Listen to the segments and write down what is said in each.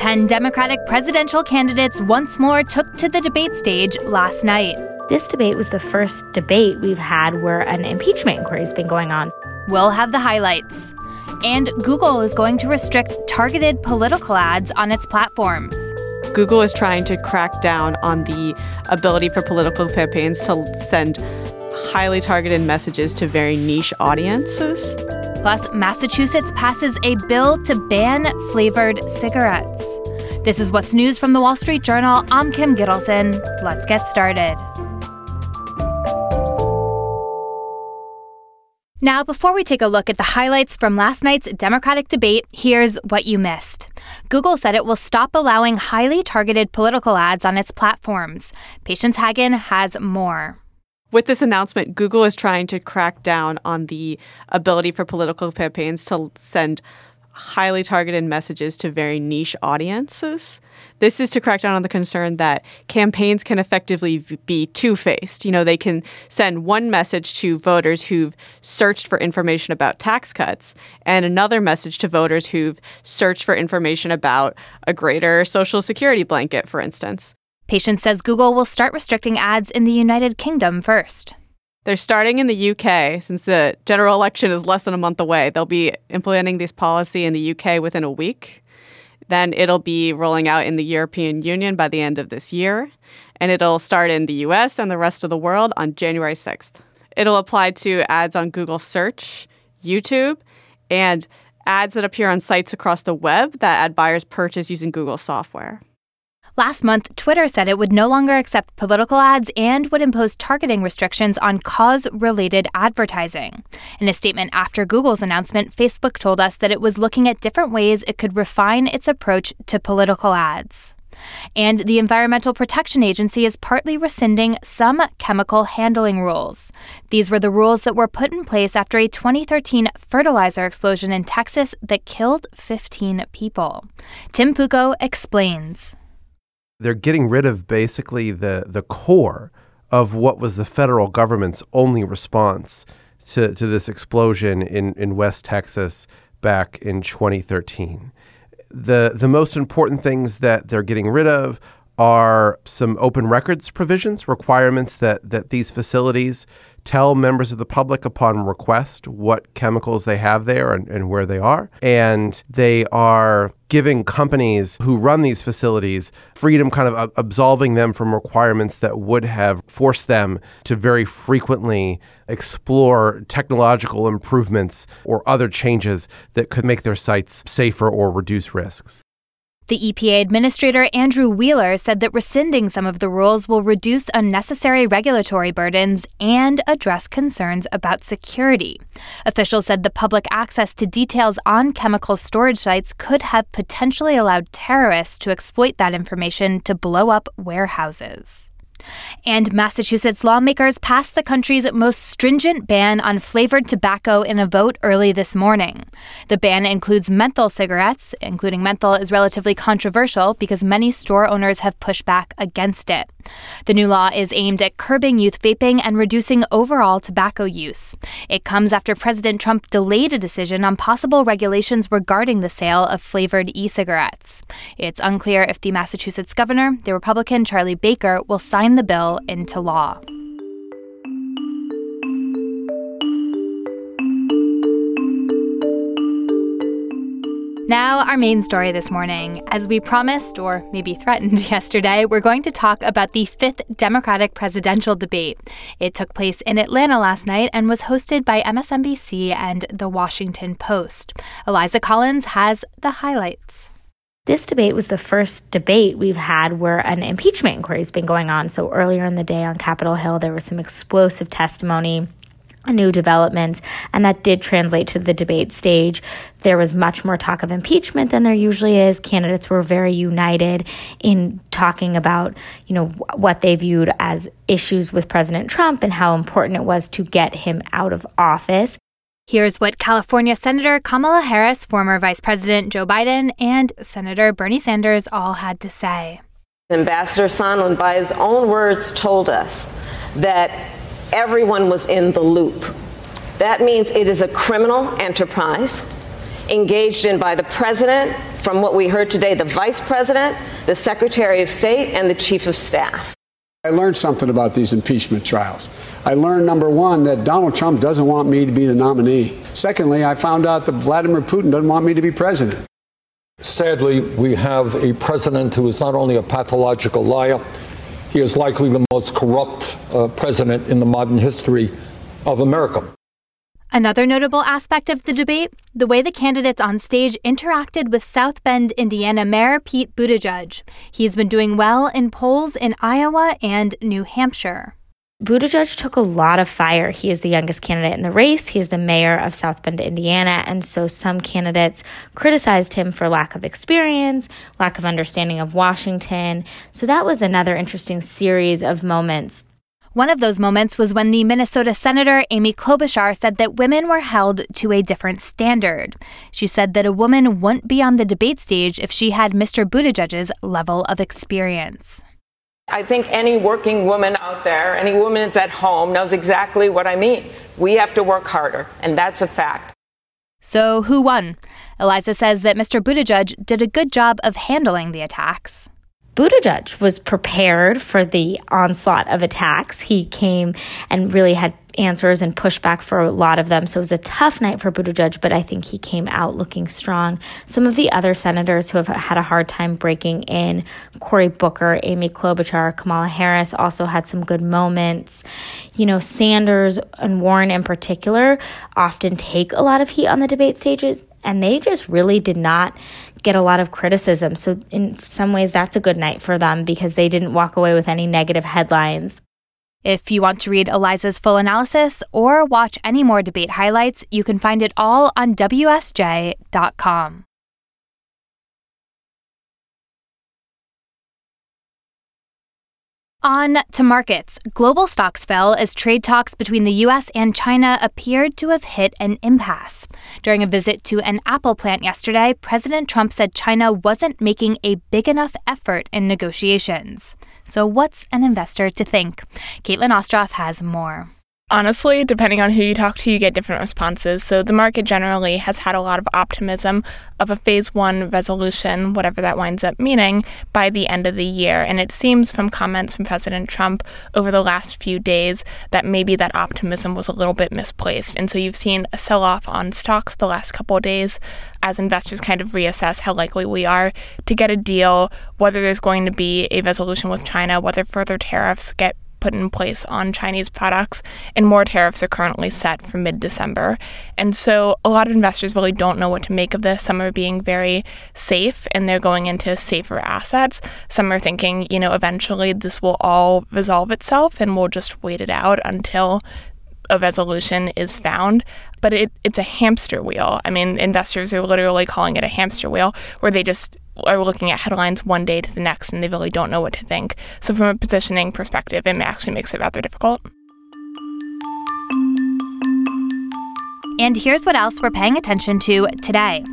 10 Democratic presidential candidates once more took to the debate stage last night. This debate was the first debate we've had where an impeachment inquiry has been going on. We'll have the highlights. And Google is going to restrict targeted political ads on its platforms. Google is trying to crack down on the ability for political campaigns to send highly targeted messages to very niche audiences. Plus, Massachusetts passes a bill to ban flavored cigarettes. This is what's news from the Wall Street Journal. I'm Kim Gittleson. Let's get started. Now, before we take a look at the highlights from last night's Democratic debate, here's what you missed. Google said it will stop allowing highly targeted political ads on its platforms. Patience Hagen has more. With this announcement, Google is trying to crack down on the ability for political campaigns to send highly targeted messages to very niche audiences. This is to crack down on the concern that campaigns can effectively be two-faced. You know, they can send one message to voters who've searched for information about tax cuts and another message to voters who've searched for information about a greater Social Security blanket, for instance. Patience says Google will start restricting ads in the United Kingdom first. They're starting in the UK. Since the general election is less than a month away, they'll be implementing this policy in the UK within a week. Then it'll be rolling out in the European Union by the end of this year. And it'll start in the US and the rest of the world on January 6th. It'll apply to ads on Google Search, YouTube, and ads that appear on sites across the web that ad buyers purchase using Google software. Last month, Twitter said it would no longer accept political ads and would impose targeting restrictions on cause-related advertising. In a statement after Google's announcement, Facebook told us that it was looking at different ways it could refine its approach to political ads. And the Environmental Protection Agency is partly rescinding some chemical handling rules. These were the rules that were put in place after a 2013 fertilizer explosion in Texas that killed 15 people. Tim Pucco explains. They're getting rid of basically the core of what was the federal government's only response to this explosion in West Texas back in 2013. The most important things that they're getting rid of are some open records provisions, requirements that these facilities tell members of the public upon request what chemicals they have there and where they are. And they are giving companies who run these facilities freedom, kind of absolving them from requirements that would have forced them to very frequently explore technological improvements or other changes that could make their sites safer or reduce risks. The EPA Administrator Andrew Wheeler said that rescinding some of the rules will reduce unnecessary regulatory burdens and address concerns about security. Officials said the public access to details on chemical storage sites could have potentially allowed terrorists to exploit that information to blow up warehouses. And Massachusetts lawmakers passed the country's most stringent ban on flavored tobacco in a vote early this morning. The ban includes menthol cigarettes. Including menthol is relatively controversial because many store owners have pushed back against it. The new law is aimed at curbing youth vaping and reducing overall tobacco use. It comes after President Trump delayed a decision on possible regulations regarding the sale of flavored e-cigarettes. It's unclear if the Massachusetts governor, the Republican Charlie Baker, will sign the bill into law. Now, our main story this morning. As we promised, or maybe threatened yesterday, we're going to talk about the 5th Democratic presidential debate. It took place in Atlanta last night and was hosted by MSNBC and The Washington Post. Eliza Collins has the highlights. This debate was the first debate we've had where an impeachment inquiry has been going on. So earlier in the day on Capitol Hill, there was some explosive testimony, a new development, and that did translate to the debate stage. There was much more talk of impeachment than there usually is. Candidates were very united in talking about, what they viewed as issues with President Trump and how important it was to get him out of office. Here's what California Senator Kamala Harris, former Vice President Joe Biden, and Senator Bernie Sanders all had to say. Ambassador Sondland, by his own words, told us that everyone was in the loop. That means it is a criminal enterprise. engaged in by the president, from what we heard today, the vice president, the secretary of state, and the chief of staff. I learned something about these impeachment trials. I learned, number one, that Donald Trump doesn't want me to be the nominee. Secondly, I found out that Vladimir Putin doesn't want me to be president. Sadly, we have a president who is not only a pathological liar, he is likely the most corrupt president in the modern history of America. Another notable aspect of the debate, the way the candidates on stage interacted with South Bend, Indiana Mayor Pete Buttigieg. He's been doing well in polls in Iowa and New Hampshire. Buttigieg took a lot of fire. He is the youngest candidate in the race. He is the mayor of South Bend, Indiana. And so some candidates criticized him for lack of experience, lack of understanding of Washington. So that was another interesting series of moments. One of those moments was when the Minnesota Senator Amy Klobuchar said that women were held to a different standard. She said that a woman wouldn't be on the debate stage if she had Mr. Buttigieg's level of experience. I think any working woman out there, any woman that's at home knows exactly what I mean. We have to work harder, and that's a fact. So who won? Eliza says that Mr. Buttigieg did a good job of handling the attacks. Buttigieg was prepared for the onslaught of attacks. He came and really had answers and pushback for a lot of them. So it was a tough night for Buttigieg, but I think he came out looking strong. Some of the other senators who have had a hard time breaking in, Cory Booker, Amy Klobuchar, Kamala Harris also had some good moments. You know, Sanders and Warren in particular often take a lot of heat on the debate stages, and they just really did not get a lot of criticism. So in some ways, that's a good night for them because they didn't walk away with any negative headlines. If you want to read Eliza's full analysis or watch any more debate highlights, you can find it all on WSJ.com. On to markets. Global stocks fell as trade talks between the U.S. and China appeared to have hit an impasse. During a visit to an Apple plant yesterday, President Trump said China wasn't making a big enough effort in negotiations. So what's an investor to think? Caitlin Ostroff has more. Honestly, depending on who you talk to, you get different responses. So the market generally has had a lot of optimism of a phase one resolution, whatever that winds up meaning, by the end of the year. And it seems from comments from President Trump over the last few days that maybe that optimism was a little bit misplaced. And so you've seen a sell-off on stocks the last couple of days as investors kind of reassess how likely we are to get a deal, whether there's going to be a resolution with China, whether further tariffs get put in place on Chinese products, and more tariffs are currently set for mid-December. And so a lot of investors really don't know what to make of this. Some are being very safe and they're going into safer assets. Some are thinking, eventually this will all resolve itself and we'll just wait it out until a resolution is found. But it's a hamster wheel. I mean, investors are literally calling it a hamster wheel where they just are looking at headlines one day to the next and they really don't know what to think. So from a positioning perspective, it actually makes it rather difficult. And here's what else we're paying attention to today.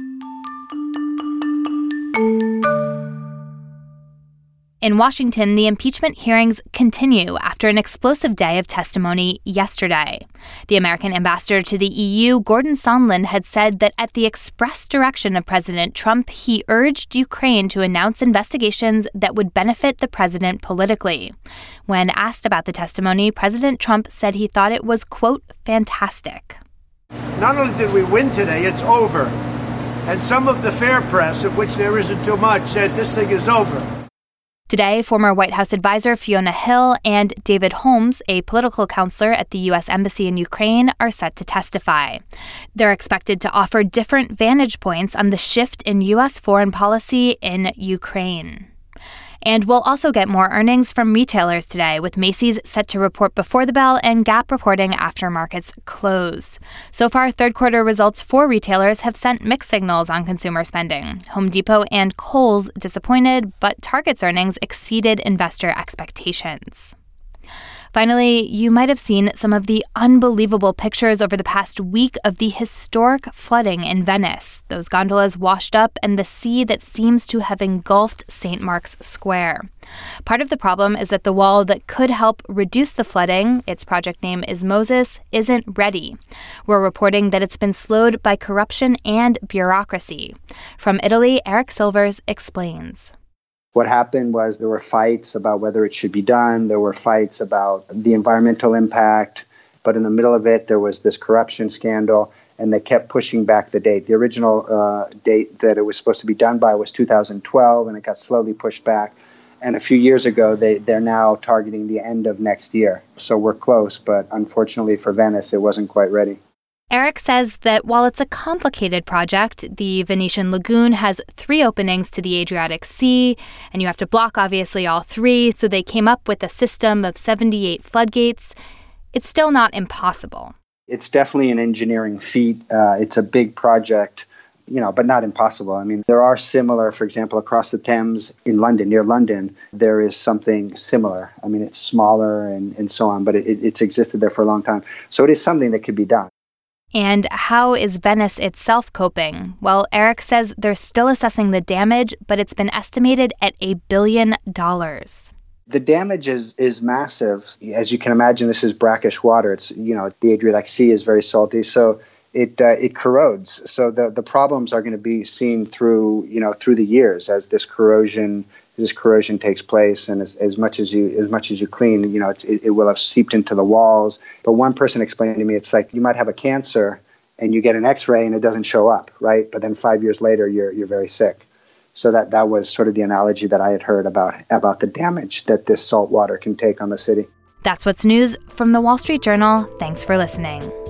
In Washington, the impeachment hearings continue after an explosive day of testimony yesterday. The American ambassador to the EU, Gordon Sondland, had said that at the express direction of President Trump, he urged Ukraine to announce investigations that would benefit the president politically. When asked about the testimony, President Trump said he thought it was, quote, fantastic. Not only did we win today, it's over. And some of the fair press, of which there isn't too much, said this thing is over. Today, former White House advisor Fiona Hill and David Holmes, a political counselor at the U.S. Embassy in Ukraine, are set to testify. They're expected to offer different vantage points on the shift in U.S. foreign policy in Ukraine. And we'll also get more earnings from retailers today, with Macy's set to report before the bell and Gap reporting after markets close. So far, third quarter results for retailers have sent mixed signals on consumer spending. Home Depot and Kohl's disappointed, but Target's earnings exceeded investor expectations. Finally, you might have seen some of the unbelievable pictures over the past week of the historic flooding in Venice. Those gondolas washed up and the sea that seems to have engulfed St. Mark's Square. Part of the problem is that the wall that could help reduce the flooding, its project name is Moses, isn't ready. We're reporting that it's been slowed by corruption and bureaucracy. From Italy, Eric Silvers explains. What happened was there were fights about whether it should be done. There were fights about the environmental impact. But in the middle of it, there was this corruption scandal, and they kept pushing back the date. The original date that it was supposed to be done by was 2012, and it got slowly pushed back. And a few years ago, they're now targeting the end of next year. So we're close, but unfortunately for Venice, it wasn't quite ready. Eric says that while it's a complicated project, the Venetian Lagoon has 3 openings to the Adriatic Sea, and you have to block, obviously, all 3, so they came up with a system of 78 floodgates. It's still not impossible. It's definitely an engineering feat. It's a big project, but not impossible. I mean, there are similar, for example, across the Thames in London, near London, there is something similar. I mean, it's smaller and so on, but it's existed there for a long time. So it is something that could be done. And how is Venice itself coping? Well, Eric says they're still assessing the damage, but it's been estimated at $1 billion. The damage is massive. As you can imagine, this is brackish water. It's, the Adriatic Sea is very salty, so it corrodes. So the problems are going to be seen through the years as this corrosion takes place, and as much as you clean, it will have seeped into the walls. But one person explained to me, it's like you might have a cancer and you get an X-ray and it doesn't show up, right? But then 5 years later, you're very sick. So that was sort of the analogy that I had heard about the damage that this salt water can take on the city. That's what's news from the Wall Street Journal. Thanks for listening.